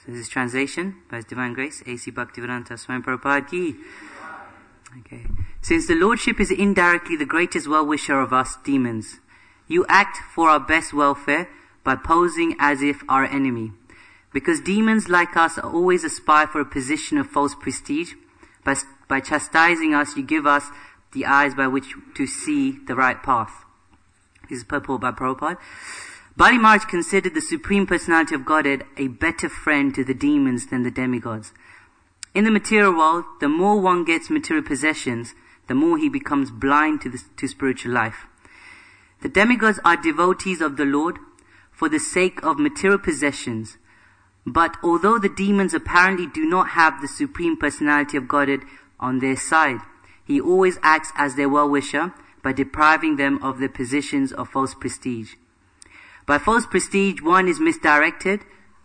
This is translation by His Divine Grace, A.C. Bhaktivedanta Swami Prabhupada Ki. Okay. Since the Lordship is indirectly the greatest well-wisher of us demons, you act for our best welfare by posing as if our enemy. Because demons like us always aspire for a position of false prestige, by chastising us, you give us the eyes by which to see the right path. This is purport by Prabhupada. Bali Maharaj considered the Supreme Personality of Godhead a better friend to the demons than the demigods. In the material world, the more one gets material possessions, the more he becomes blind to spiritual life. The demigods are devotees of the Lord for the sake of material possessions. But although the demons apparently do not have the Supreme Personality of Godhead on their side, he always acts as their well-wisher by depriving them of their positions of false prestige. By false prestige, one is misguided,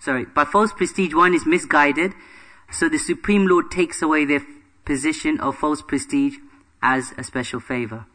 so the Supreme Lord takes away their position of false prestige as a special favor.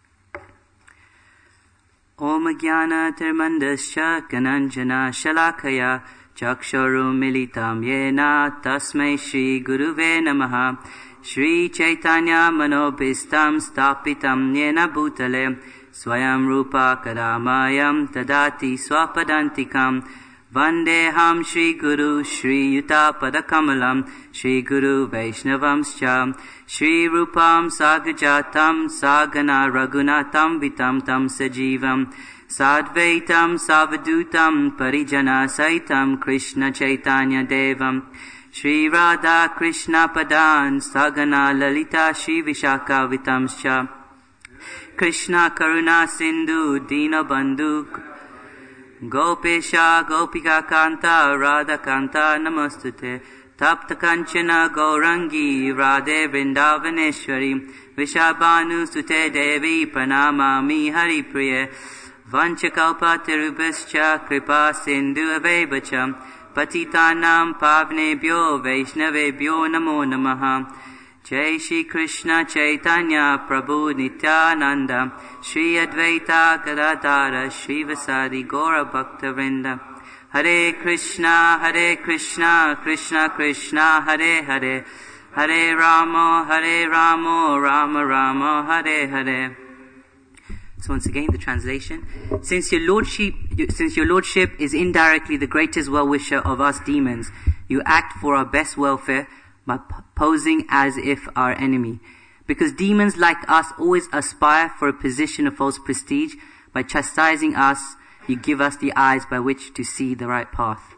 Om Jnana Tirmandasya Gananjana Shalakaya Chakshuru Militam Yena Tasmai Shri Guruve Namaha Shri Chaitanya Manobhistam Stapitam Yena Bhutale Swayam Rupa Kadamayam Tadati Swapadantikam Vandeham Shri Guru Shri Yuta Padakamalam Shri Guru Vaishnavamscha Shri Rupam Sagajatam Sagana Raghunatam Vitam Tam Sajivam Sadvaitam Savadutam Parijana Saitam Krishna Chaitanya Devam Shri Radha Krishna Padan Sagana Lalita Shri Vishaka Vitamscha Krishna Karuna Sindhu Dina Bandhu Gopesha Gopika Kanta Radha Kanta Namastute Tapta Kanchana Gaurangi Radhe Vrindavaneshwari Vishabhanu Sute Devi Pranamami Hari Priya Vanchakalpa Tirubhascha Kripa Sindhu Avebacha Patitanam Pavnebhyo Vaishnavebhyo Namo Namaha Jai Shri Krishna Chaitanya Prabhu Nityananda Shri Advaita Gadadhara Shri Vasadi Gaura Bhakta Vrinda Hare Krishna Krishna Krishna Hare Hare Hare Rama Rama Rama Hare Hare. So once again, the translation. Since your Lordship is indirectly the greatest well-wisher of us demons, you act for our best welfare by posing as if our enemy. Because demons like us always aspire for a position of false prestige, by chastising us, you give us the eyes by which to see the right path.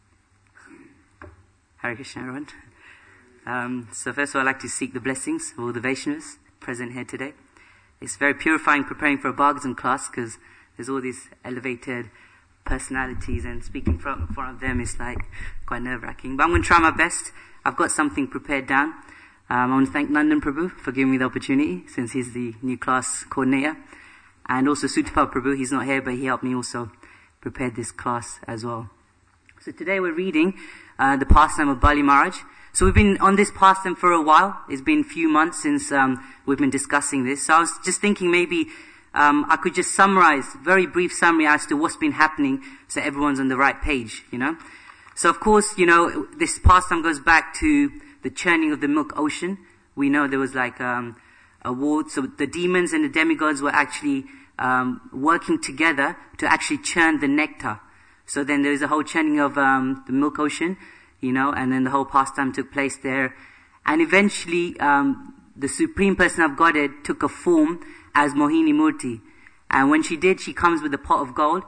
Hare Krishna, everyone. So first of all, I'd like to seek the blessings of all the Vaishnavas present here today. It's very purifying preparing for a Bhagavatam class because there's all these elevated personalities and speaking in front of them is like quite nerve-wracking. But I'm going to try my best. I've got something prepared down. I want to thank Nandan Prabhu for giving me the opportunity since he's the new class coordinator. And also Sutapa Prabhu, he's not here but he helped me also prepare this class as well. So today we're reading the pastime of Bali Maharaj. So we've been on this pastime for a while. It's been a few months since we've been discussing this. So I was just thinking maybe I could just summarize, very brief summary as to what's been happening so everyone's on the right page, So of course, this pastime goes back to the churning of the milk ocean. We know there was like a war. So the demons and the demigods were actually working together to actually churn the nectar. So then there was a whole churning of the milk ocean, and then the whole pastime took place there. And eventually, the Supreme Person of Godhead took a form as Mohini Murti. And when she did, she comes with a pot of gold.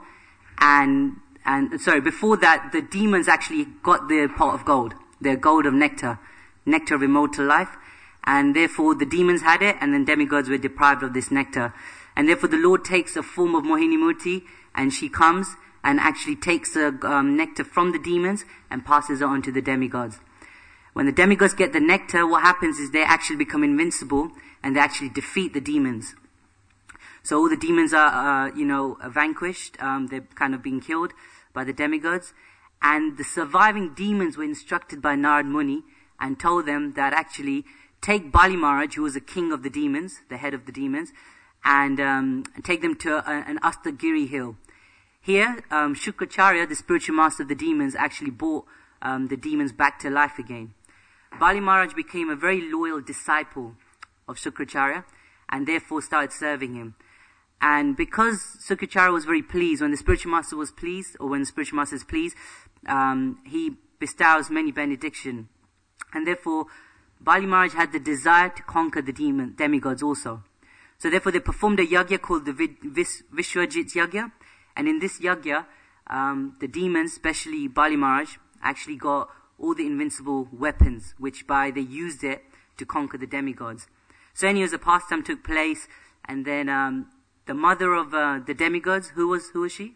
Before that, the demons actually got their pot of gold, their gold of nectar of immortal life. And therefore, the demons had it, and then demigods were deprived of this nectar. And therefore, the Lord takes a form of Mohini Murti, and she comes and actually takes the nectar from the demons and passes it on to the demigods. When the demigods get the nectar, what happens is they actually become invincible and they actually defeat the demons. So all the demons are, vanquished. They're kind of being killed by the demigods. And the surviving demons were instructed by Narad Muni and told them that actually take Bali Maharaj, who was the king of the demons, the head of the demons, and take them to an Astagiri hill. Here, Shukracharya, the spiritual master of the demons, actually bought the demons back to life again. Bali Maharaj became a very loyal disciple of Shukracharya and therefore started serving him. And because Shukracharya was very pleased, when the spiritual master was pleased, or when the spiritual master is pleased, he bestows many benediction. And therefore, Bali Maharaj had the desire to conquer the demigods also. So therefore, they performed a yagya called the Vishwajit Yagya. And in this yagya, the demons, especially Bali Maharaj, actually got all the invincible weapons, which they used it to conquer the demigods. So anyways, the pastime took place, and then the mother of the demigods, who was she?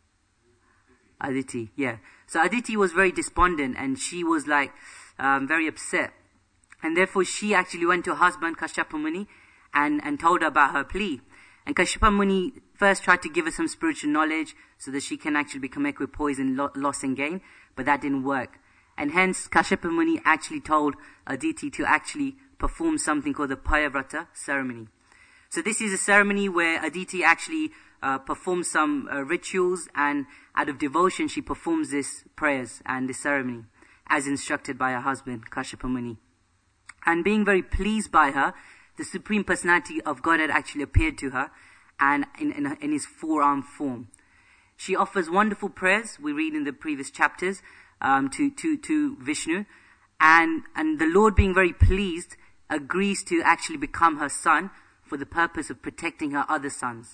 Aditi, yeah. So Aditi was very despondent, and she was very upset. And therefore she actually went to her husband, Kashyapa Muni, and told her about her plea. And Kashyapa Muni first tried to give her some spiritual knowledge so that she can actually become equipoised in loss and gain, but that didn't work. And hence Kashyapa Muni actually told Aditi to actually perform something called the Payavrata ceremony. So this is a ceremony where Aditi actually performs some rituals, and out of devotion she performs this prayers and this ceremony as instructed by her husband, Kashyapa Muni. And being very pleased by her, the Supreme Personality of Godhead actually appeared to her, and in his four-armed form. She offers wonderful prayers, we read in the previous chapters, to Vishnu, and the Lord, being very pleased, agrees to actually become her son for the purpose of protecting her other sons.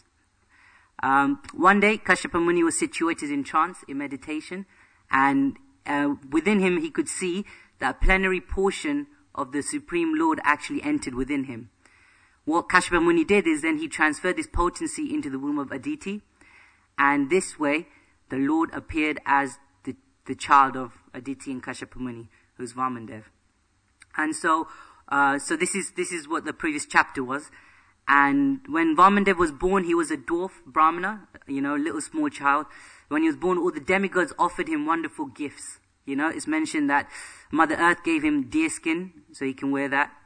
One day, Kashyapa Muni was situated in trance, in meditation, and within him he could see that plenary portion of the Supreme Lord actually entered within him. What Kashyapa Muni did is then he transferred this potency into the womb of Aditi, and this way the Lord appeared as the child of Aditi and Kashyapa Muni, who's Vamandev. And so this is what the previous chapter was. And when Vamandev was born, he was a dwarf Brahmana, little small child. When he was born, all the demigods offered him wonderful gifts. It's mentioned that Mother Earth gave him deer skin, so he can wear that.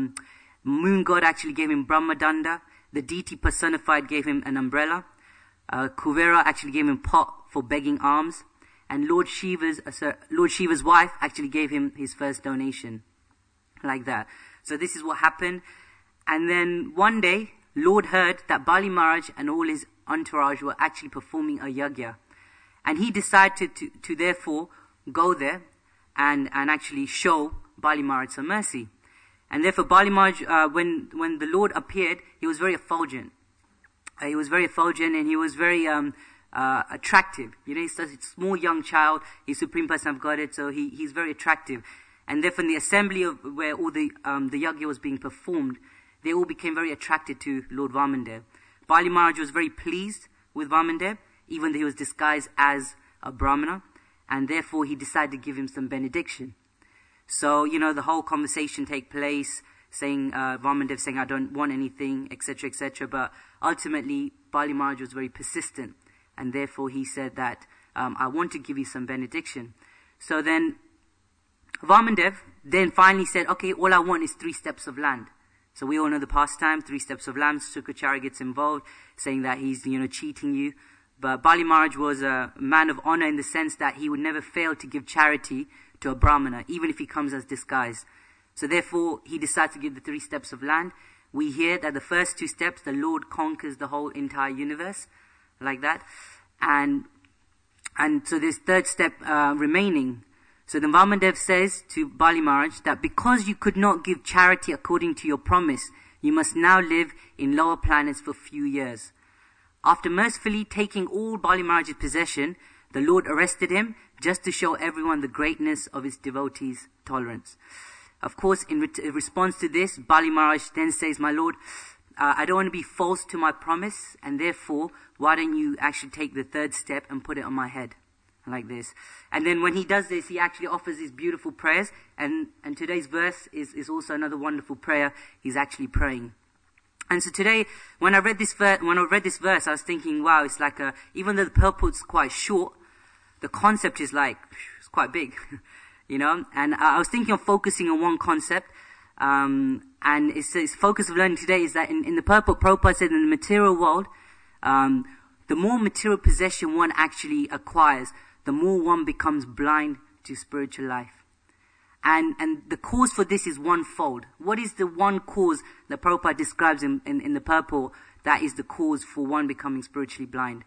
Moon God actually gave him Brahmadanda. The deity personified gave him an umbrella. Kuvera actually gave him pot for begging alms. And Lord Shiva's wife actually gave him his first donation. Like that. So this is what happened. And then one day, Lord heard that Bali Maharaj and all his entourage were actually performing a yagya. And he decided to therefore go there and actually show Bali Maharaj some mercy. And therefore Bali Maharaj, when the Lord appeared, he was very effulgent. He was very effulgent, and he was very attractive. He's such a small young child. He's Supreme Person of Godhead, so he's very attractive. And therefore in the assembly of where all the yagya was being performed, they all became very attracted to Lord Vamandev. Bali Maharaj was very pleased with Vamandev, even though he was disguised as a Brahmana, and therefore he decided to give him some benediction. So, the whole conversation take place, saying, Vamandev saying, I don't want anything, etc., etc. But ultimately, Bali Maharaj was very persistent, and therefore he said that, I want to give you some benediction. So then, Vamandev then finally said, okay, all I want is 3 steps of land. So we all know the pastime, 3 steps of land. Shukracharya gets involved, saying that he's, cheating you. But Bali Maharaj was a man of honor in the sense that he would never fail to give charity to a Brahmana, even if he comes as disguised. So therefore, he decided to give the 3 steps of land. We hear that the first 2 steps, the Lord conquers the whole entire universe, like that. And so there's 3rd step remaining. So then Vamandev says to Bali Maharaj that because you could not give charity according to your promise, you must now live in lower planets for a few years. After mercifully taking all Bali Maharaj's possession, the Lord arrested him just to show everyone the greatness of his devotees' tolerance. Of course, in response to this, Bali Maharaj then says, my Lord, I don't want to be false to my promise, and therefore, why don't you actually take the 3rd step and put it on my head? Like this. And then when he does this, he actually offers these beautiful prayers, and today's verse is also another wonderful prayer he's actually praying. And so today, when I read this verse, I was thinking, wow, it's like even though the purport's quite short, the concept is it's quite big, and I was thinking of focusing on one concept, and its focus of learning today is that in the purport, Prabhupada said in the material world, the more material possession one actually acquires, the more one becomes blind to spiritual life. And the cause for this is one-fold. What is the one cause that Prabhupada describes in the purport that is the cause for one becoming spiritually blind?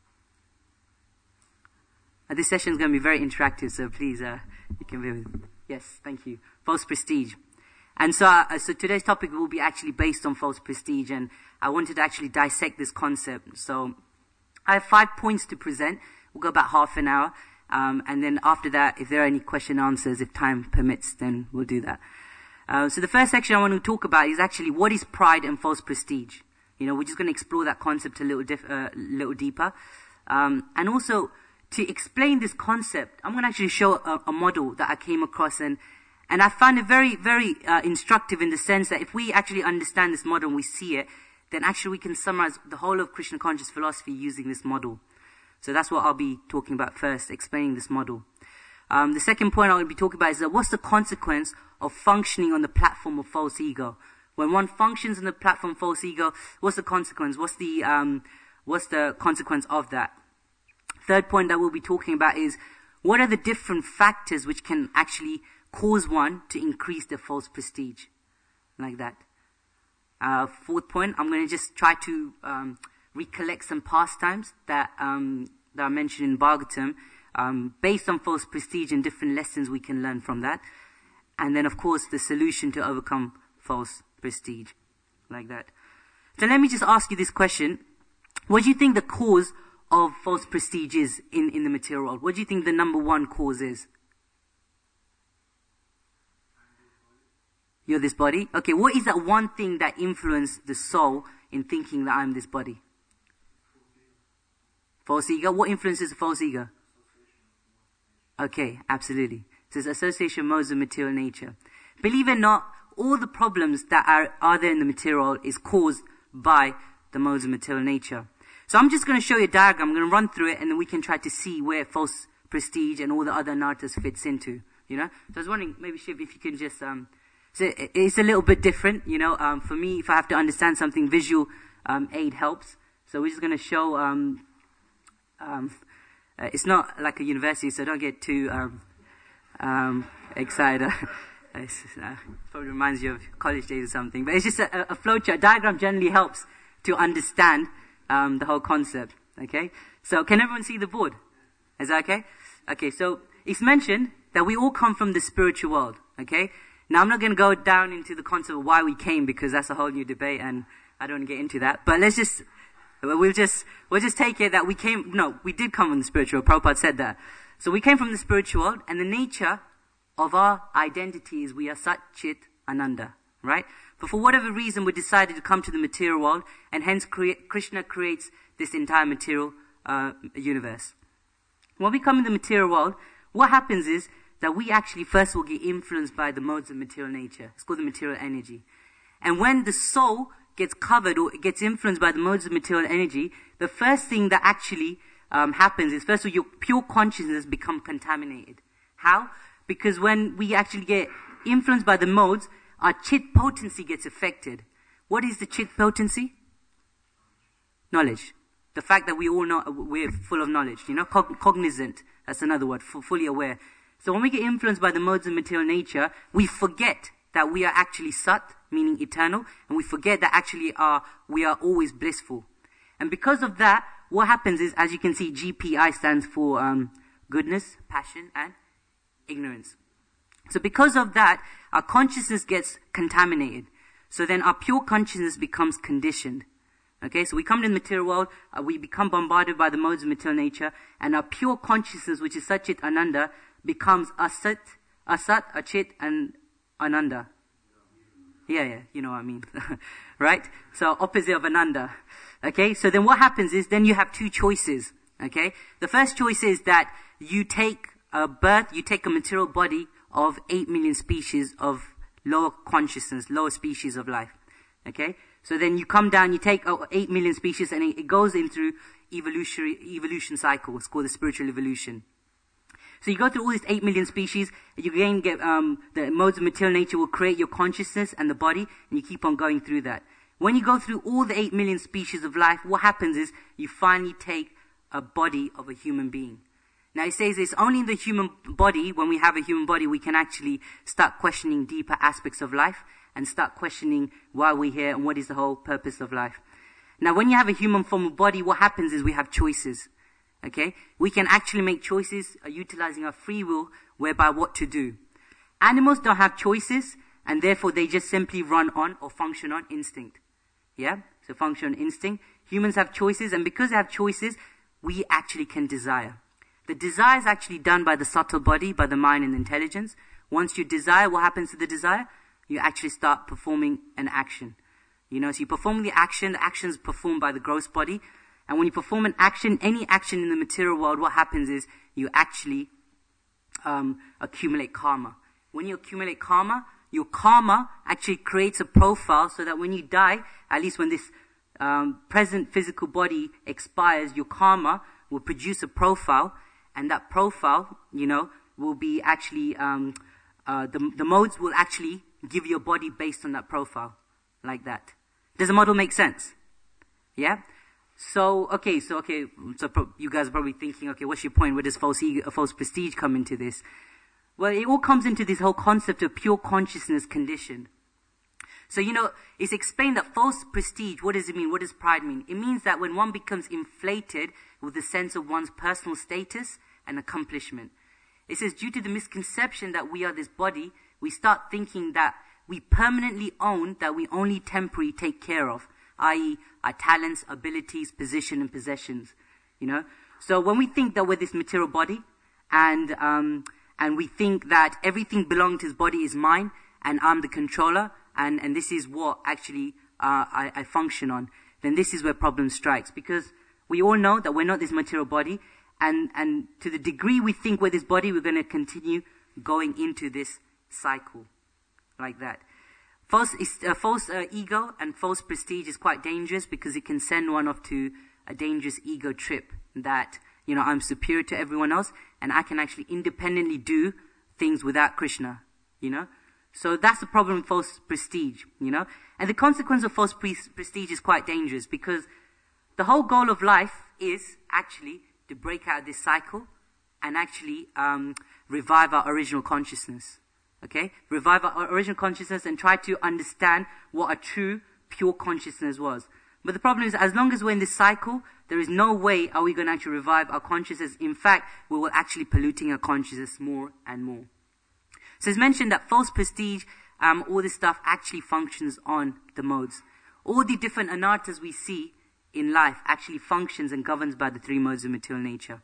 This session is going to be very interactive, so please, you can be with. Yes, thank you. False prestige. And so today's topic will be actually based on false prestige, and I wanted to actually dissect this concept. So I have 5 points to present. We'll go about half an hour. And then after that, if there are any question answers, if time permits, then we'll do that. So the first section I want to talk about is actually what is pride and false prestige. We're just going to explore that concept a little deeper. And also, to explain this concept, I'm going to actually show a model that I came across, and I find it very, very instructive in the sense that if we actually understand this model and we see it, then actually we can summarize the whole of Krishna conscious philosophy using this model. So that's what I'll be talking about first, explaining this model. The second point I'll be talking about is that what's the consequence of functioning on the platform of false ego? When one functions on the platform of false ego, what's the consequence? What's the consequence of that? Third point that we'll be talking about is what are the different factors which can actually cause one to increase their false prestige? Like that. Fourth point, I'm going to just try to recollect some pastimes that are mentioned in Bhagavatam, based on false prestige and different lessons we can learn from that. And then, of course, the solution to overcome false prestige. Like that. So let me just ask you this question. What do you think the cause of false prestige is in the material world? What do you think the number one cause is? You're this body? Okay, what is that one thing that influenced the soul in thinking that I'm this body? False ego? What influences the false ego? Okay, absolutely. So it's association modes of material nature. Believe it or not, all the problems that are there in the material world is caused by the modes of material nature. So I'm just going to show you a diagram. I'm going to run through it, and then we can try to see where false prestige and all the other anarthas fits into. So I was wondering, maybe Shiv, if you can just so it's a little bit different. For me, if I have to understand something, visual aid helps. So we're just going to show. It's not like a university, so don't get too excited. Probably reminds you of college days or something. But it's just a flowchart. A diagram generally helps to understand the whole concept. Okay? So can everyone see the board? Is that okay? Okay, so it's mentioned that we all come from the spiritual world. Okay? Now I'm not going to go down into the concept of why we came, because that's a whole new debate and I don't want to get into that. But we'll just take it that we did come from the spiritual world. Prabhupada said that. So we came from the spiritual world, and the nature of our identity is we are Sat Chit Ananda, right? But for whatever reason, we decided to come to the material world, and hence Krishna creates this entire material universe. When we come in the material world, what happens is that we actually first will get influenced by the modes of material nature. It's called the material energy. And when the soul gets covered or gets influenced by the modes of material energy, the first thing that actually happens is, first of all, your pure consciousness become contaminated. How? Because when we actually get influenced by the modes, our chit potency gets affected. What is the chit potency? Knowledge. The fact that we all know, we're full of knowledge, cognizant, that's another word, fully aware. So when we get influenced by the modes of material nature, we forget that we are actually Sat, meaning eternal, and we forget that actually we are always blissful. And because of that, what happens is, as you can see, GPI stands for goodness, passion, and ignorance. So because of that, our consciousness gets contaminated. So then our pure consciousness becomes conditioned. Okay, so we come to the material world, we become bombarded by the modes of material nature, and our pure consciousness, which is Sat Chit Ananda, becomes Asat, Achit, and Ananda. Yeah, you know what I mean. Right? So opposite of Ananda. Okay, so then what happens is, then you have two choices. Okay, the first choice is that you take a material body of 8 million species of lower consciousness, lower species of life. Okay, so then you come down, you take 8 million species, and it goes in through evolution cycle. It's called the spiritual evolution. So you go through all these 8 million species, and you again get, the modes of material nature will create your consciousness and the body, and you keep on going through that. When you go through all the 8 million species of life, what happens is, you finally take a body of a human being. Now it says it's only in the human body, when we have a human body, we can actually start questioning deeper aspects of life and start questioning why we're here and what is the whole purpose of life. Now when you have a human form of body, what happens is we have choices. Okay? We can actually make choices utilizing our free will whereby what to do. Animals don't have choices, and therefore they just simply run on or function on instinct. Yeah? So function on instinct. Humans have choices, and because they have choices, we actually can desire. The desire is actually done by the subtle body, by the mind and intelligence. Once you desire, what happens to the desire? You actually start performing an action. So you perform the action is performed by the gross body. And when you perform an action, any action in the material world, what happens is you actually accumulate karma. When you accumulate karma, your karma actually creates a profile so that when you die, at least when this present physical body expires, your karma will produce a profile, and that profile, will be actually, the modes will actually give your body based on that profile, like that. Does the model make sense? Yeah? So you guys are probably thinking, okay, what's your point? Where does false prestige come into this? Well, it all comes into this whole concept of pure consciousness conditioned. So, it's explained that false prestige, what does it mean? What does pride mean? It means that when one becomes inflated with the sense of one's personal status and accomplishment. It says, due to the misconception that we are this body, we start thinking that we permanently own that we only temporarily take care of, i.e. our talents, abilities, position, and possessions. So when we think that we're this material body, and we think that everything belonging to this body is mine, and I'm the controller, and this is what actually I function on, then this is where problem strikes. Because we all know that we're not this material body, and to the degree we think we're this body, we're going to continue going into this cycle like that. False ego and false prestige is quite dangerous because it can send one off to a dangerous ego trip that, I'm superior to everyone else and I can actually independently do things without Krishna, So that's the problem with false prestige, And the consequence of false prestige is quite dangerous because the whole goal of life is actually to break out of this cycle and actually revive our original consciousness. Okay? Revive our original consciousness and try to understand what a true, pure consciousness was. But the problem is, as long as we're in this cycle, there is no way are we going to actually revive our consciousness. In fact, we will actually polluting our consciousness more and more. So it's mentioned that false prestige, all this stuff actually functions on the modes. All the different anarthas we see in life actually functions and governs by the three modes of material nature.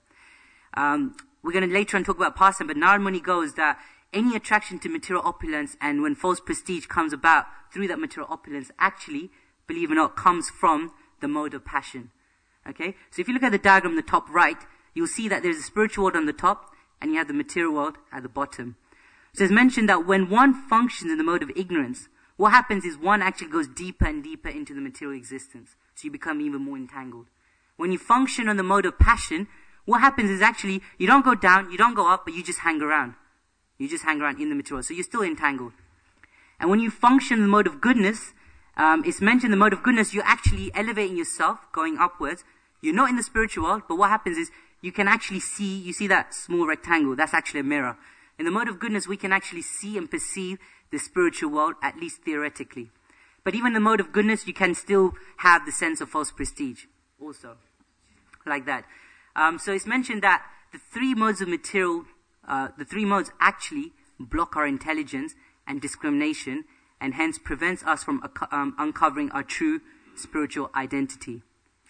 We're going to later on talk about pastime, but Narad Muni goes that any attraction to material opulence and when false prestige comes about through that material opulence actually, believe it or not, comes from the mode of passion. Okay? So if you look at the diagram on the top right, you'll see that there's a spiritual world on the top and you have the material world at the bottom. So it's mentioned that when one functions in the mode of ignorance, what happens is one actually goes deeper and deeper into the material existence. So you become even more entangled. When you function on the mode of passion, what happens is actually you don't go down, you don't go up, but you just hang around. You just hang around in the material. So you're still entangled. And when you function in the mode of goodness, it's mentioned the mode of goodness, you're actually elevating yourself, going upwards. You're not in the spiritual world, but what happens is you can actually see, you see that small rectangle, that's actually a mirror. In the mode of goodness, we can actually see and perceive the spiritual world, at least theoretically. But even in the mode of goodness, you can still have the sense of false prestige, also. Like that. So it's mentioned that the three modes of material, the three modes actually block our intelligence and discrimination, and hence prevents us from uncovering our true spiritual identity.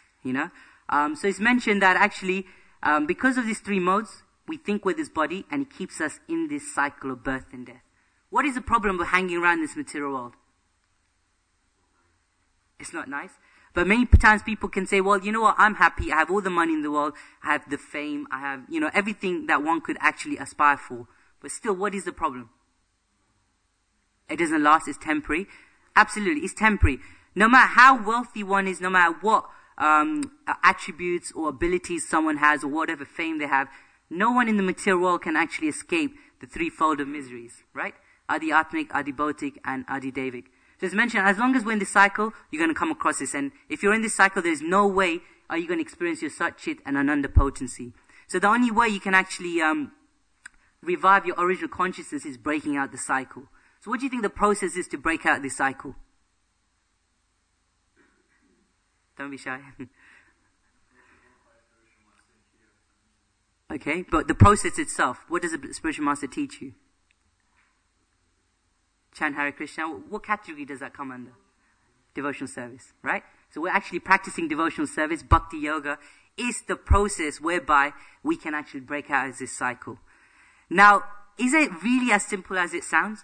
So it's mentioned that actually, because of these three modes, we think we're this body, and it keeps us in this cycle of birth and death. What is the problem with hanging around this material world? It's not nice. But many times people can say, well, you know what, I'm happy, I have all the money in the world, I have the fame, I have, everything that one could actually aspire for. But still, what is the problem? It doesn't last, it's temporary. Absolutely, it's temporary. No matter how wealthy one is, no matter what attributes or abilities someone has or whatever fame they have, no one in the material world can actually escape the threefold of miseries, right? Adi Atmic, Adi Bautik, and Adi Devic. So it's mentioned, as long as we're in this cycle, you're going to come across this. And if you're in this cycle, there's no way are you going to experience your Satchit and Ananda potency. So the only way you can actually revive your original consciousness is breaking out the cycle. So what do you think the process is to break out this cycle? Don't be shy. Okay, but the process itself, what does a spiritual master teach you? Chant Hare Krishna, what category does that come under? Devotional service, right? So we're actually practicing devotional service. Bhakti yoga is the process whereby we can actually break out of this cycle. Now, is it really as simple as it sounds?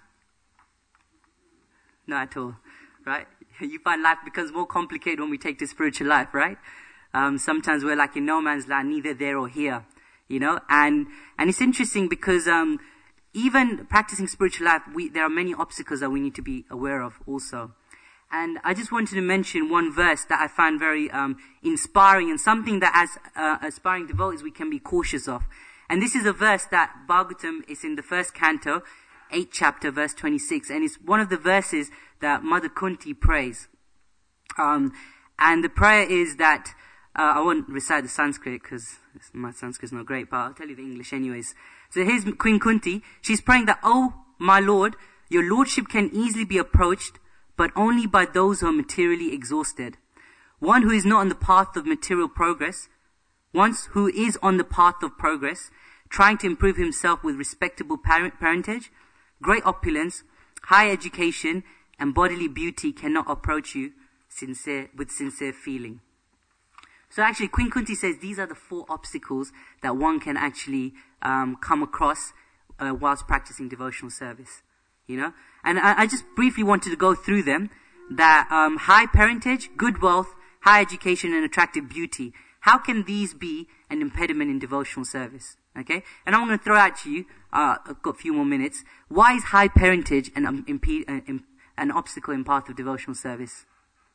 Not at all, right? You find life becomes more complicated when we take to spiritual life, right? Sometimes we're like in no man's land, neither there or here, you know? And it's interesting because even practicing spiritual life, there are many obstacles that we need to be aware of also. And I just wanted to mention one verse that I find very inspiring and something that as aspiring devotees we can be cautious of. And this is a verse that Bhagavatam is in the first canto, 8th chapter, verse 26. And it's one of the verses that Mother Kunti prays. And the prayer is that, I won't recite the Sanskrit because my Sanskrit is not great, but I'll tell you the English anyways. So here's Queen Kunti. She's praying that, "Oh, my Lord, your Lordship can easily be approached, but only by those who are materially exhausted. One who is not on the path of material progress, one who is on the path of progress, trying to improve himself with respectable parentage, great opulence, high education, and bodily beauty cannot approach you with sincere feeling." So actually, Queen Kunti says these are the 4 obstacles that one can actually come across whilst practicing devotional service. You know, and I just briefly wanted to go through them. That high parentage, good wealth, high education, and attractive beauty. How can these be an impediment in devotional service? Okay, and I'm going to throw out to you. I've got a few more minutes. Why is high parentage an obstacle in path of devotional service?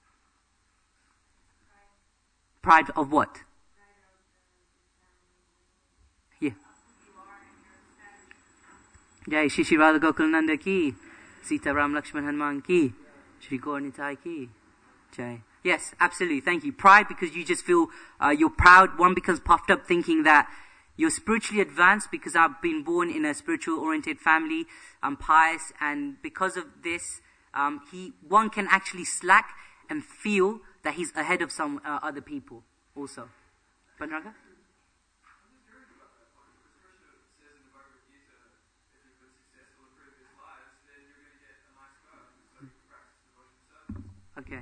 Pride of what? Yeah. Jai Shri Shri Radha Gokulananda ki, Sita Ram Lakshman Hanuman ki, Shri Gaur Nitai ki, Jai. Yes, absolutely. Thank you. Pride, because you just feel you're proud. One becomes puffed up thinking that you're spiritually advanced because I've been born in a spiritual oriented family. I'm pious, and because of this, one can actually slack and feel that he's ahead of some other people also. Panraga? Okay.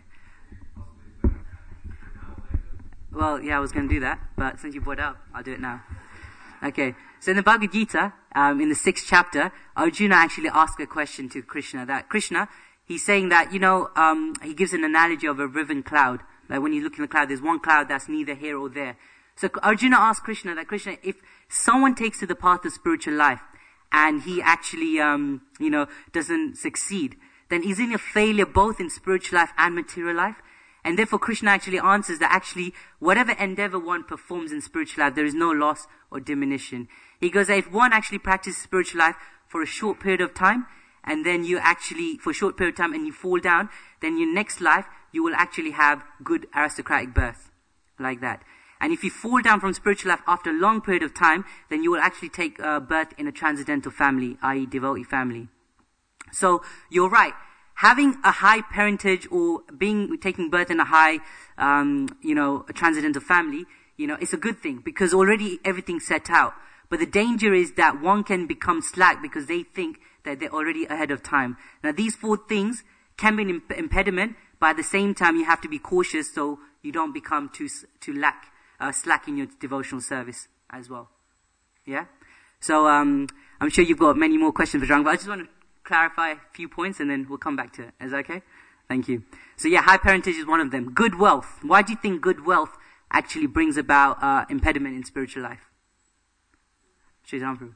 Well, yeah, I was going to do that, but since you brought it up, I'll do it now. Okay. So in the Bhagavad Gita, in the 6th chapter, Arjuna actually asked a question to Krishna. That Krishna, he's saying that, he gives an analogy of a riven cloud. Like when you look in the cloud, there's one cloud that's neither here or there. So Arjuna asked Krishna that, Krishna, if someone takes to the path of spiritual life and he actually, doesn't succeed, then is he a failure both in spiritual life and material life? And therefore Krishna actually answers that actually whatever endeavor one performs in spiritual life, there is no loss or diminution. He goes that if one actually practices spiritual life for a short period of time, and then you actually, for a short period of time, and you fall down, then your next life, you will actually have good aristocratic birth. Like that. And if you fall down from spiritual life after a long period of time, then you will actually take birth in a transcendental family, i.e. devotee family. So, you're right. Having a high parentage or taking birth in a high, a transcendental family, it's a good thing because already everything's set out. But the danger is that one can become slack because they think that they're already ahead of time. Now, these 4 things can be an impediment, but at the same time, you have to be cautious so you don't become too slack in your devotional service as well. Yeah? So, I'm sure you've got many more questions for Zhang, but I just want to clarify a few points and then we'll come back to it. Is that okay? Thank you. So yeah, high parentage is one of them. Good wealth. Why do you think good wealth actually brings about impediment in spiritual life? Shri Ramprabhu.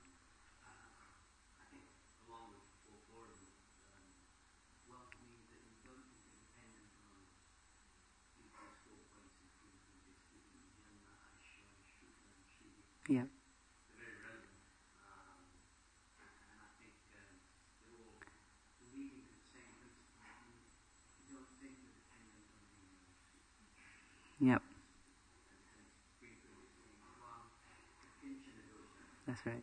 Yeah. Yep. That's right.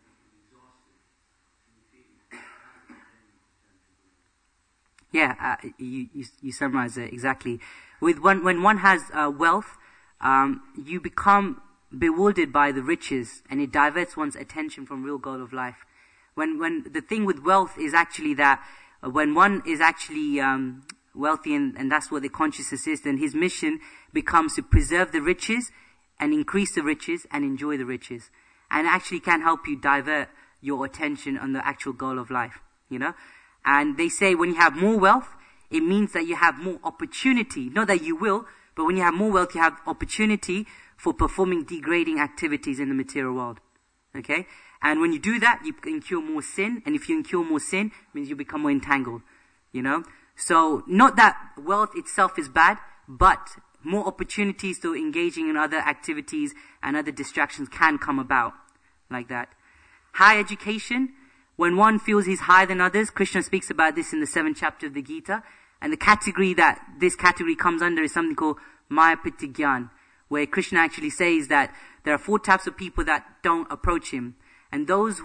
Yeah, you summarize it exactly. When one has wealth, you become bewildered by the riches, and it diverts one's attention from real goal of life. When the thing with wealth is actually that when one is actually wealthy, and that's what the consciousness is, then his mission becomes to preserve the riches and increase the riches and enjoy the riches, and actually can help you divert your attention on the actual goal of life, you know. And they say when you have more wealth, it means that you have more opportunity. Not that you will, but when you have more wealth, you have opportunity for performing degrading activities in the material world. Okay? And when you do that, you incur more sin. And if you incur more sin, it means you become more entangled. You know? So, not that wealth itself is bad, but more opportunities to engaging in other activities and other distractions can come about. Like that. High education. When one feels he's higher than others, Krishna speaks about this in the 7th chapter of the Gita. And the category that this category comes under is something called Maya Pitti Gyan, where Krishna actually says that there are 4 types of people that don't approach him. And those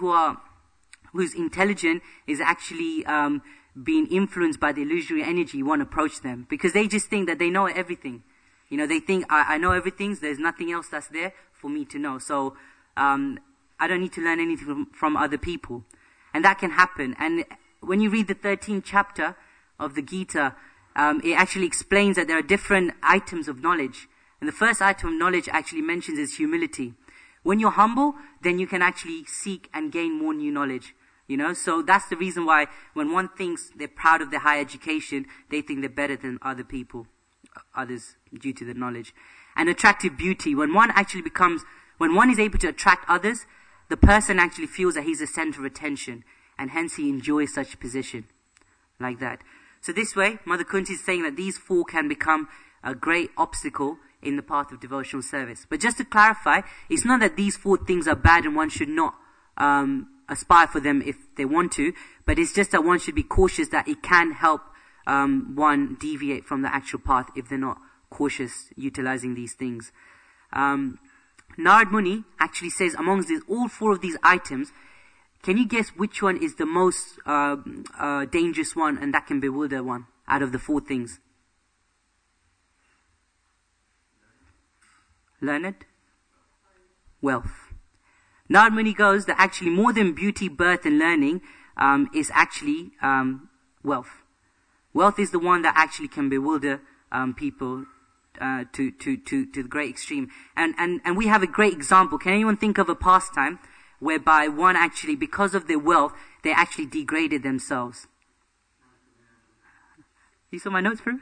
whose intelligence is actually being influenced by the illusory energy, won't approach them. Because they just think that they know everything. You know, they think, I know everything, so there's nothing else that's there for me to know. So, I don't need to learn anything from other people. And that can happen. And when you read the 13th chapter of the Gita, it actually explains that there are different items of knowledge. And the first item of knowledge actually mentions is humility. When you're humble, then you can actually seek and gain more new knowledge. You know, so that's the reason why when one thinks they're proud of their high education, they think they're better than other people, others, due to the knowledge. And attractive beauty. When one is able to attract others, the person actually feels that he's the center of attention, and hence he enjoys such a position. Like that. So this way, Mother Kunti is saying that these 4 can become a great obstacle in the path of devotional service. But just to clarify, it's not that these 4 things are bad and one should not aspire for them if they want to, but it's just that one should be cautious that it can help one deviate from the actual path if they're not cautious utilizing these things. Narad Muni actually says amongst all 4 of these items, can you guess which one is the most dangerous one and that can bewilder one out of the 4 things? Learned? Wealth. Narad Muni goes that actually more than beauty, birth and learning is actually wealth. Wealth is the one that actually can bewilder people to the great extreme. And we have a great example. Can anyone think of a pastime whereby one actually, because of their wealth, they actually degraded themselves? You saw my notes, bro?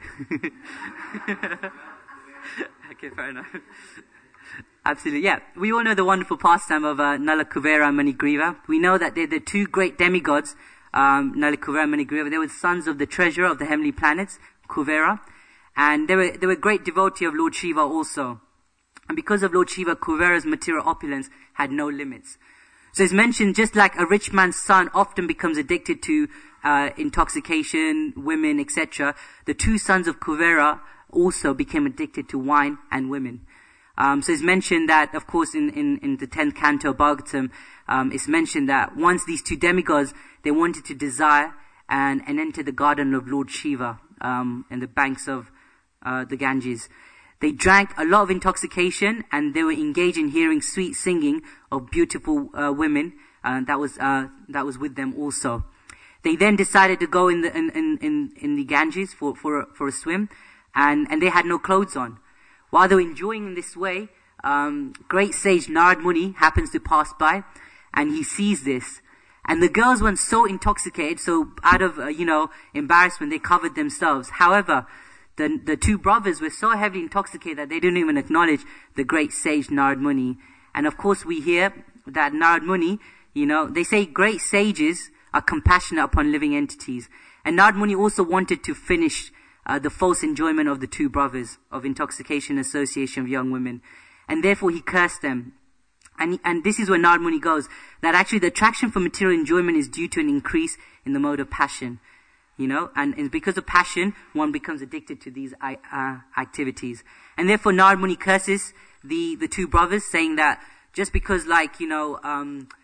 Okay, fair enough. Absolutely, yeah. We all know the wonderful pastime of Nala Kuvera and Manigriva. We know that they're the 2 great demigods, Nala Kuvera and Manigriva. They were the sons of the treasurer of the heavenly planets, Kuvera. And they were great devotee of Lord Shiva also. And because of Lord Shiva, Kuvera's material opulence had no limits. So it's mentioned just like a rich man's son often becomes addicted to intoxication, women, etc. The 2 sons of Kuvera also became addicted to wine and women. So it's mentioned that, of course, in the 10th canto of Bhagavatam, it's mentioned that once these 2 demigods, they wanted to desire and enter the garden of Lord Shiva, in the banks of the Ganges. They drank a lot of intoxication and they were engaged in hearing sweet singing of beautiful women that was with them also. They then decided to go in the Ganges for a swim, and they had no clothes on. While they were enjoying in this way, great sage Narad Muni happens to pass by, and he sees this. And the girls went so intoxicated, so out of embarrassment, they covered themselves. However, the 2 brothers were so heavily intoxicated that they didn't even acknowledge the great sage Narad Muni. And of course, we hear that Narad Muni, they say great sages are compassionate upon living entities. And Narad Muni also wanted to finish the false enjoyment of the 2 brothers of intoxication association of young women. And therefore he cursed them. And this is where Narad Muni goes, that actually the attraction for material enjoyment is due to an increase in the mode of passion. And because of passion, one becomes addicted to these activities. And therefore Narad Muni curses the 2 brothers, saying that just because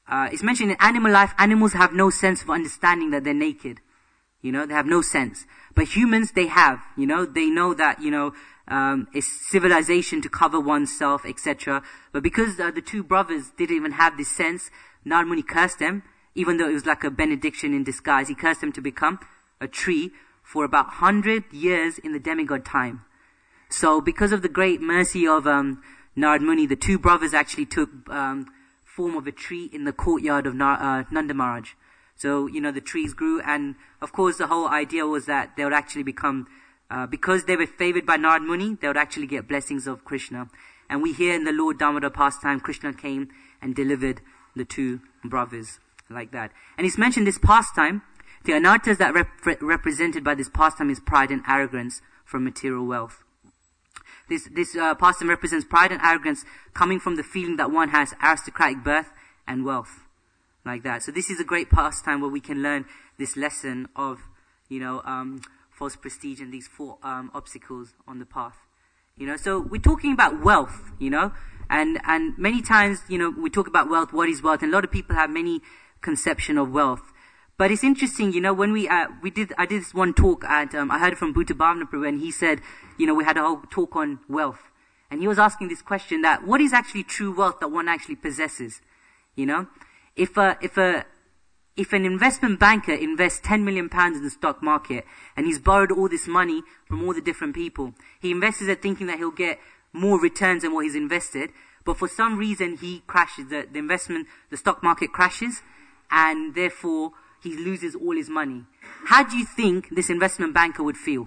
it's mentioned in animal life, animals have no sense of understanding that they're naked. They have no sense. But humans, they have, they know that, it's civilization to cover oneself, etc. But because the two brothers didn't even have this sense, Nard Muni cursed them, even though it was like a benediction in disguise. He cursed them to become a tree for about 100 years in the demigod time. So because of the great mercy of Nard Muni, the two brothers actually took form of a tree in the courtyard of Nanda Maharaj. So, the trees grew, and of course the whole idea was that they would actually become, because they were favored by Nard Muni, they would actually get blessings of Krishna. And we hear in the Lord Damodar pastime, Krishna came and delivered the two brothers like that. And it's mentioned this pastime, the anarthas that represented by this pastime is pride and arrogance from material wealth. This pastime represents pride and arrogance coming from the feeling that one has aristocratic birth and wealth. Like that. So this is a great pastime where we can learn this lesson of, false prestige and these four obstacles on the path. So we're talking about wealth, and many times, we talk about wealth, what is wealth, and a lot of people have many conception of wealth. But it's interesting, when I did this one talk at, I heard it from Bhuta Bhavana Prabhu, and he said, we had a whole talk on wealth. And he was asking this question that, what is actually true wealth that one actually possesses? If an investment banker invests 10 million pounds in the stock market and he's borrowed all this money from all the different people, he invests it thinking that he'll get more returns than what he's invested, but for some reason he crashes, the stock market crashes, and therefore he loses all his money. How do you think this investment banker would feel?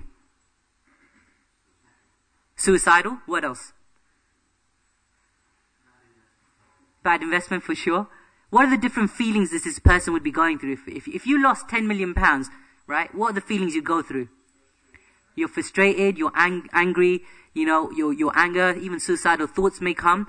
Suicidal? What else? Bad investment for sure. What are the different feelings that this person would be going through? If you lost 10 million pounds, right, what are the feelings you go through? You're frustrated, you're angry, your anger, even suicidal thoughts may come,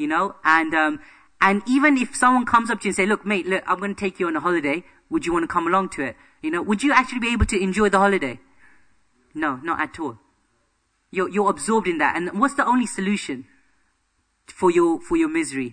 and even if someone comes up to you and say, look, mate, I'm going to take you on a holiday, would you want to come along to it? Would you actually be able to enjoy the holiday? No, not at all. You're absorbed in that. And what's the only solution for your misery?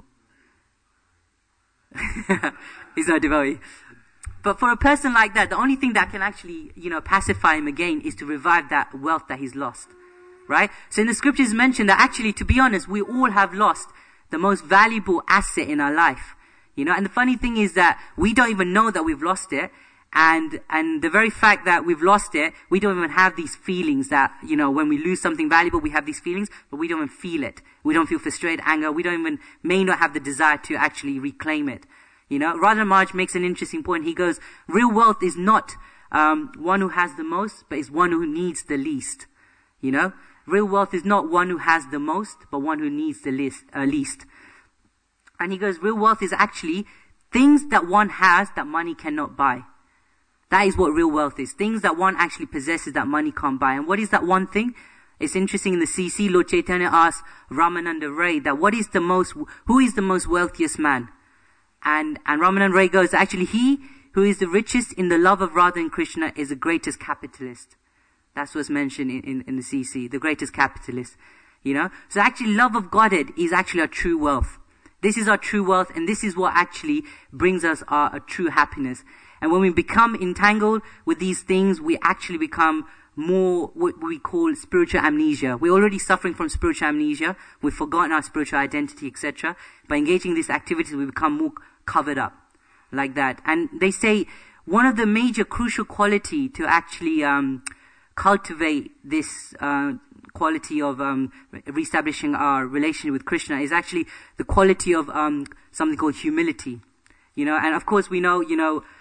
He's not a devotee. But for a person like that, the only thing that can actually, pacify him again is to revive that wealth that he's lost. Right? So in the scriptures mentioned that actually, to be honest, we all have lost the most valuable asset in our life. And the funny thing is that we don't even know that we've lost it. And the very fact that we've lost it, we don't even have these feelings that, when we lose something valuable, we have these feelings, but we don't even feel it. We don't feel frustrated, anger. We may not have the desire to actually reclaim it. Radha Maharaj makes an interesting point. He goes, real wealth is not, one who has the most, but is one who needs the least. Real wealth is not one who has the most, but one who needs the least. And he goes, real wealth is actually things that one has that money cannot buy. That is what real wealth is. Things that one actually possesses that money can't buy. And what is that one thing? It's interesting in the CC, Lord Chaitanya asks Ramananda Ray that who is the most wealthiest man? And Ramananda Ray goes, actually he who is the richest in the love of Radha and Krishna is the greatest capitalist. That's what's mentioned in the CC, the greatest capitalist. So actually love of Godhead is actually our true wealth. This is our true wealth, and this is what actually brings us our true happiness. And when we become entangled with these things, we actually become more what we call spiritual amnesia. We're already suffering from spiritual amnesia. We've forgotten our spiritual identity, etc. By engaging in these activities, we become more covered up like that. And they say one of the major crucial quality to actually cultivate this quality of reestablishing our relationship with Krishna is actually the quality of something called humility. And of course we know,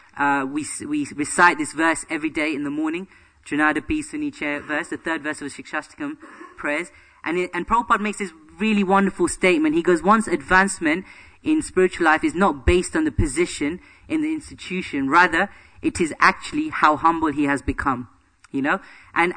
we recite this verse every day in the morning, Trinadapi Suniche verse, the third verse of the Shikshashtakam prayers. And Prabhupada makes this really wonderful statement. He goes, one's advancement in spiritual life is not based on the position in the institution. Rather, it is actually how humble he has become. And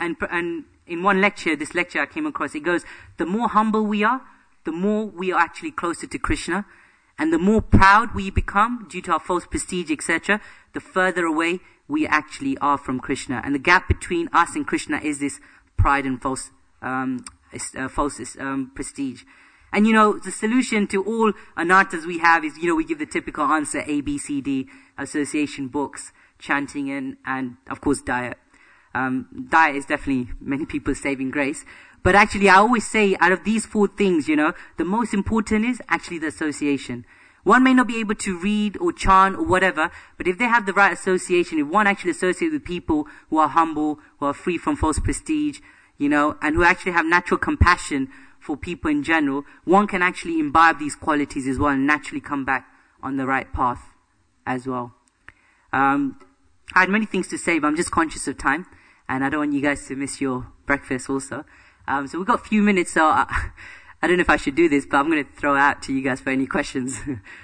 in one lecture, this lecture I came across, it goes, the more humble we are, the more we are actually closer to Krishna. And the more proud we become due to our false prestige, etc., the further away we actually are from Krishna. And the gap between us and Krishna is this pride and false prestige. And And the solution to all anarthas we have is, we give the typical answer, A, B, C, D, association, books, chanting, and of course diet. Diet is definitely many people's saving grace. But actually, I always say, out of these 4 things, the most important is actually the association. One may not be able to read or chant or whatever, but if they have the right association, if one actually associates with people who are humble, who are free from false prestige, and who actually have natural compassion for people in general, one can actually imbibe these qualities as well and naturally come back on the right path as well. I had many things to say, but I'm just conscious of time, and I don't want you guys to miss your breakfast also. So we've got a few minutes, so I don't know if I should do this, but I'm going to throw out to you guys for any questions.